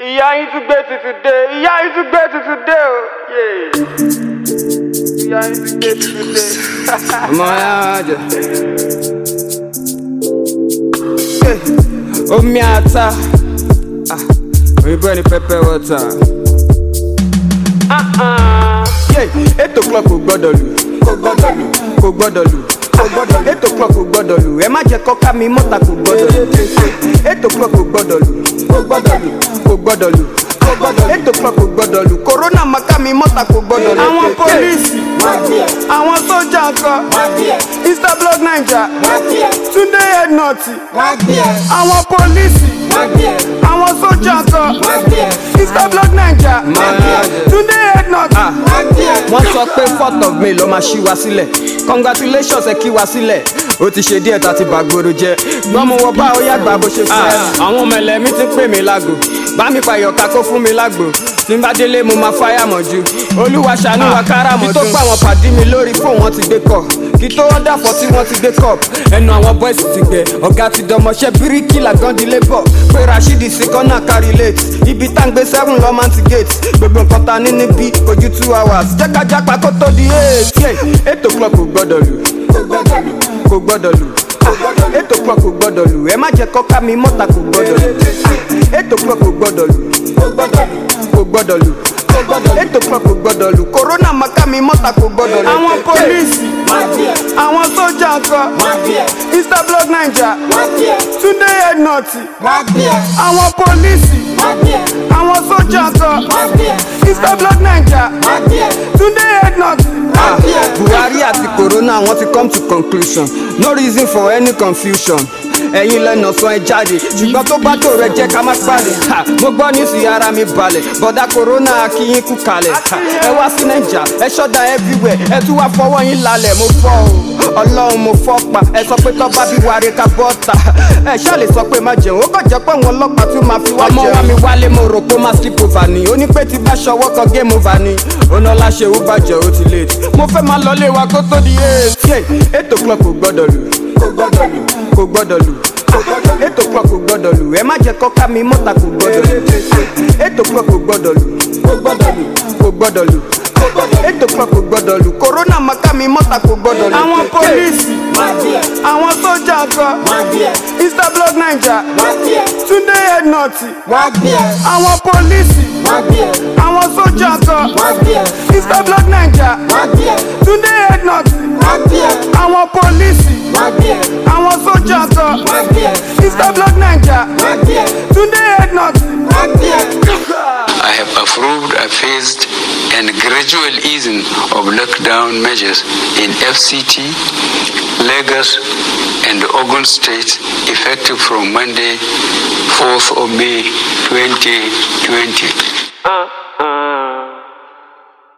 Ìyá yín tún gbé tuntun dé, ìyá yín tún gbé tuntun dé o. Ìyá yín tún gbé tuntun dé. Ọmọ ya jẹ. Omi ata, òyìnbó ẹni pepper water. 8 o'clock kò gbọ́dọ̀ lù, kò gbọ́dọ̀ lù, kò gbọ́dọ̀ lù. 8 o'clock kò gbọ́dọ̀ lù, ẹ má jẹ́ kọ́ká mi mọ́ta kò gbọ́dọ̀ lù. 8 o'clock kò gbọ́dọ̀ lù, kò gbọ́dọ̀ lù, kò gbọ́dọ̀ lù. 8 o'clock kò gbọ́dọ̀ lù, corona má ká mi mọ́ta kò gbọ́dọ̀ lù. Àwọn pólísì, àwọn sójà ńkọ́, Instablog Naija, Túndé Headnut, àwọn pólísì, àwọn sójà ńkọ́, Instablog Naija, Túndé Headnut. Wọ́n sọ pé 4th of May ló máa ṣí wa sílẹ̀, congratulations ẹ kí wa sílẹ̀. Ó ti ṣe díẹ̀ tá ti bàgbòrò jẹ́, gbọ́n mo wọ bá ó yàgbà bó ṣe fẹ́. Àwọn ọmọ ẹlẹ́mí ti pè mí lágbo, bá mi pàyọ̀ká kó fún mi lágbo. Tí n bá délé mo máa fáyà mọ́jú, Olúwa ṣàánú wa kára mọ́jú. Kí tó pa àwọn pàdé mi lórí fóun wọn ti gbé kọ̀, kí tó ọ̀dà fọ́ tí wọ́n ti gbé kọ̀. Ẹnu àwọn boys ti gbẹ, ọ̀gá ti dọmọṣẹ́ bíríkì làgàndí lébọ̀. Pé Rashidi sí kọ́nà kárí late, ibi tá ń gbé 7 lọ́mọ ti gate. Gbogbo nǹkan ta ní níbí kojú 2 hours, jẹ́ ká jápa kó tó di 8. 8 o'clock kò gbọ́dọ̀ lù, kò gbọ́dọ̀ lù. 8 o'clock kò gbọ́dọ̀ lù, ẹ má jẹ́ kọ́ká mi mọ́ta kò gbọ́dọ̀ lù. 8 o'clock kò gbọ́dọ̀ lù, kò gbọ́dọ̀ lù. 8 o'clock kò gbọ́dọ̀ lù, corona má ká mi mọ́ta kò gbọ́dọ̀ lù. Àwọn pólísì, àwọn sójà ńkọ́, Instablog Naija, Túndé Headnut, àwọn pólísì, àwọn sójà ńkọ́, Instablog Naija, Túndé Headnut. Buhari àti corona wọ́n ti come to conclusion, no reason for any confusion. Ẹ̀yin lẹ́nà sọ ẹ jáde, ṣùgbọ́n tó bá tó rẹ jẹ́ ká má pàdé. Mo gbọ́ ní sí ara mi balẹ̀, bọ̀dá corona akíyín kú kalẹ̀. Ẹ wá sí Naija, ẹ ṣọ́dá everywhere, ẹ tún wá fọwọ́ yín lálẹ̀. Mo fọ́ o, Ọlọ́run mo fọ́ pa, ẹ sọ pé tọ́ba bí wàre ká bọ́ta. Ẹ ṣáà lè sọ pé má jẹun, ó kàn jẹ́ pé àwọn ọlọ́pàá tún máa fi wá jẹun. Ọmọ wa mi wálé mo rò pé ó máa skip over ni, ó ní pé tí bá ṣọwọ́ kan game over ni. Ọ̀nà láṣẹ ó bàjẹ́ ó ti late, mo fẹ́ máa lọlé wa kó tó di 8. 8 o'clock kò gbọ́dọ̀ lù, kò gbọ́dọ̀ lù. 8 o'clock kò gbọ́dọ̀ lù, ẹ má jẹ́ kọ́ká mi mọ́ta kò gbọ́dọ̀ lù. 8 o'clock kò gbọ́dọ̀ lù, kò gbọ́dọ̀ lù. 8 o'clock kò gbọ́dọ̀ lù, corona má ká mi mọ́ta kò gbọ́dọ̀ lù. Àwọn pólísì, àwọn sójà ńkọ́, Instablog Naija, Túndé Headnut, àwọn pólísì, àwọn sójà ńkọ́, Instablog Naija, Túndé Headnut, àwọn pólísì, àwọn sójà ńkọ́, Instablog Naija, Túndé Headnut. I have approved a phased and gradual easing of lockdown measures in FCT, Lagos, and Ogun State effective from Monday, 4th of May 2020.